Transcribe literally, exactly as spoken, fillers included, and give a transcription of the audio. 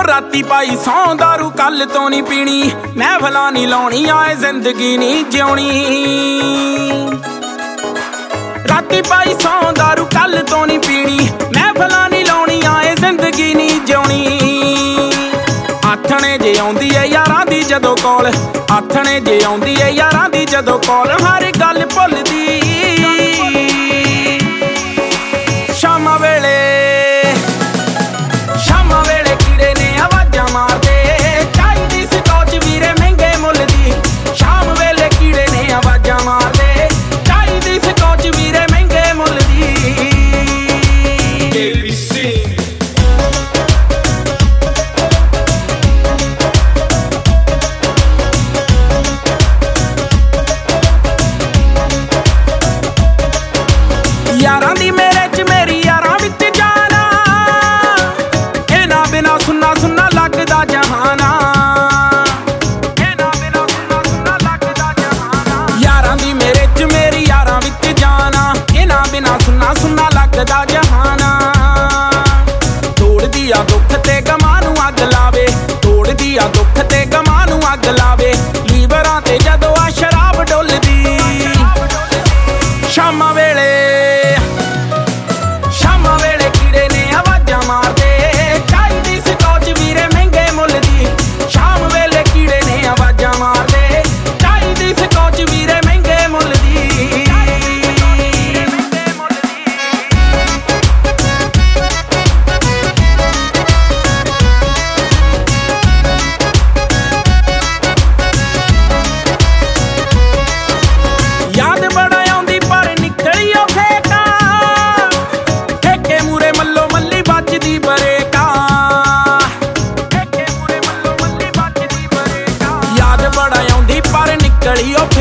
राती पाई सौ दारू कल तो नहीं पीनी, महफिलां नहीं लाउणी आए जिंदगी नहीं जिउणी। राती पाई सौ दारू कल तो नहीं पीनी, महफिलां नहीं लाउणी आए जिंदगी नहीं जिउणी। आथणे जे आउंदी है यारां दी जदों कॉल, आथणे जे आउंदी है यारां दी जदों कॉल, हर गल भुलदी। शामा वेले शामा वेले कीड़े ने आवाजां मारदे, चाहीदी स्कॉच वीरे महंगे मुੱਲ दी। शाम वेले कीड़े ने आवाजां मारदे, चाहीदी स्कॉच वीरे महंगे मुੱਲ दी। यारां दी मेरे च मेरी यारां विच जाना, इन्हां बिना सुन्ना सुन्ना लगदा जहाना। इन्हां बिना सुन्ना सुन्ना लगदा जहाना। यारां दी मेरे च मेरी यारां विच जाना, इन्हां बिना सुन्ना सुन्ना लगदा जहाना। तोड़दी आ दुख ते गमां नूं अग लावे, तोड़दी आ दुख ते गमां नूं अग लावे, लीवरां ते जदों आ शराब डुलदी। शामा वेले शामा वेले कीड़े ने आवाजां मारदे, चाहीदी स्कॉच वीरे महंगे मुੱਲ दी। शाम वेले कीड़े ने आवाजां मारदे, चाहीदी स्कॉच वीरे महंगे मुੱਲ दी। याद बड़ा आउंदी पर निकली ओ फेका, ठेके मूरे मल्लो मल्ली बचदी बरेका। ठेके मूरे मल्लो मल्ली बचदी बरेका। याद बड़ा आउंदी पर निकली ओ